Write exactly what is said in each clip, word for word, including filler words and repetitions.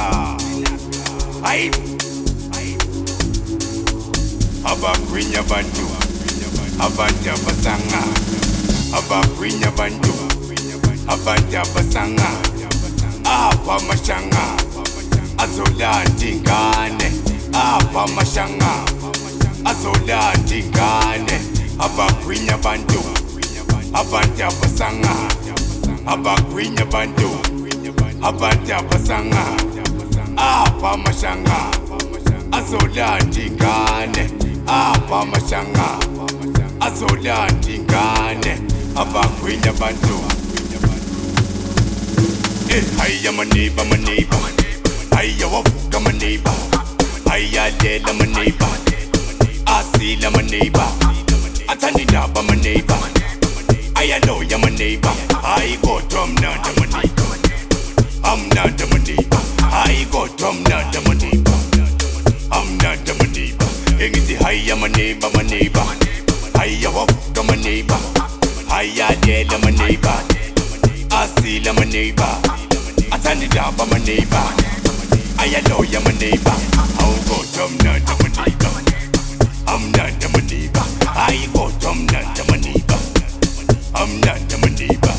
Ay, abakwinya bantu, abanja basanga, abakwinya bantu, abanja basanga, apa mashanga, azola dingane, apa mashanga, azola dingane, abakwinya bantu, abanja basanga, abakwinya bantu, abanja basanga, apa mashanga, azola dingane, apa mashanga, azola dingane, abakwinya bantu. Eh, hiya my neighbor, my neighbor, hiya wavuka my neighbor, hiya lela my neighbor, asila my neighbor, atanidaba my neighbor, hiya loya my neighbor, I go drum nanda my neighbor, I'm nanda my neighbor, I go drum nanda my neighbor, I'm nanda my neighbor, engiti hiya my neighbor, my neighbor, hiya wavuka my neighbor, hiya lela my neighbor, asila my neighbor, atanidaba my neighbor, hiya loya my neighbor, I go drum nanda my neighbor, I'm nanda my neighbor, I go drum nanda my neighbor, I'm nanda my neighbor.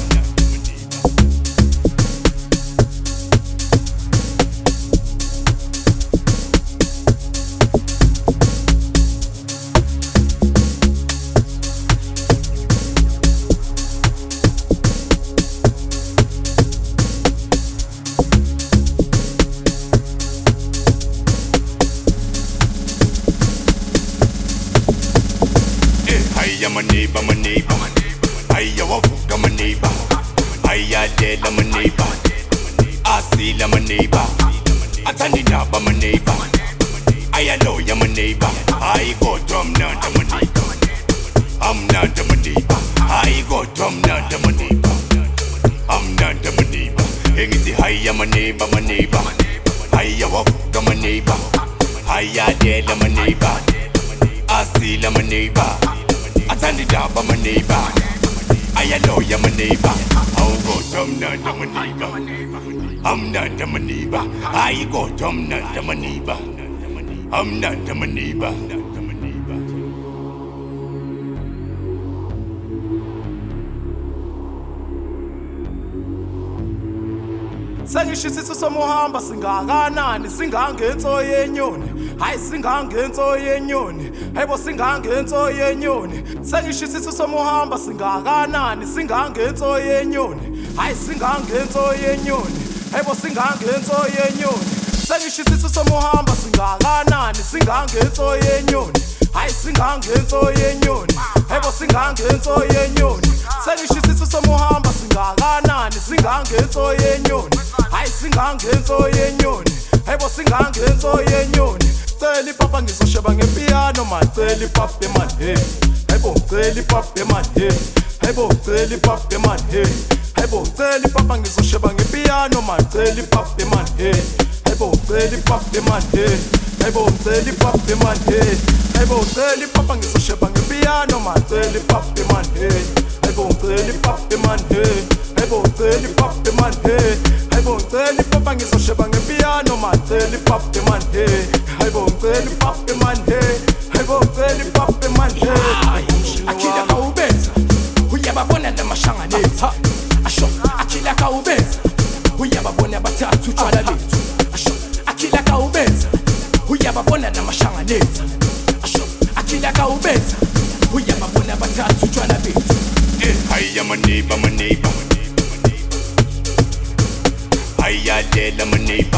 Hiya my neighbor, my neighbor, hiya wavuka my neighbor, hiya lela my neighbor, asila my neighbor, atanidaba my neighbor, hiya loya my neighbor, I go drum nanda my neighbor, I'm nanda my neighbor, I go drum nanda my neighbor, I'm nanda my neighbor, engiti hiya my neighbor, my neighbor, hiya wavuka my neighbor, hiya lela my neighbor, asila my neighbor, atanidaba my neighbor, hiya loya my neighbor, I go drum nanda my neighbor, I'm nanda my neighbor, I go drum nanda my neighbor, I'm nanda my neighbor. Sengishisiso somuhamba singakanani singangenso yenyoni hayi singangenso yenyoni hayibo singangenso yenyoni Sengishisiso somuhamba singakanani singangenso yenyoni hayi singangenso yenyoni hayibo singangenso yenyoni Sengishisiso somuhamba singakanani singangenso yenyoni hayi singangenso yenyoni hayibo singangenso yenyoni Sengishisiso somuhamba singakanani singangenso yenyoni hayi singangenso yenyoni hayibo singangenso yenyoni Celi papa ngizosheba ngepiano man celi papa man hey hayibo celi papa man hey hayibo celi papa man hey hayibo celi papa ngizosheba ngepiano man celi papa man hey hayibo celi papa man hey hayibo celi papa man hey hayibo celi papa ngizosheba ngepiano man celi papa man hey hayibo celi papa man hey hayibo celi papa man hey hayibo celi papa ngizosheba ngepiano man celi papa man hey hayibo celi papa man hey hayibo celi papa man hey akila kaubenza uyababona namashangane asho akila kaubenza uyababona bathathu tshwala lethu asho akila kaubenza uyababona namashangane asho akila kaubenza uyababona bathathu tshwala lethu eh hiya my neighbor, my neighbor, hiya lela my neighbor,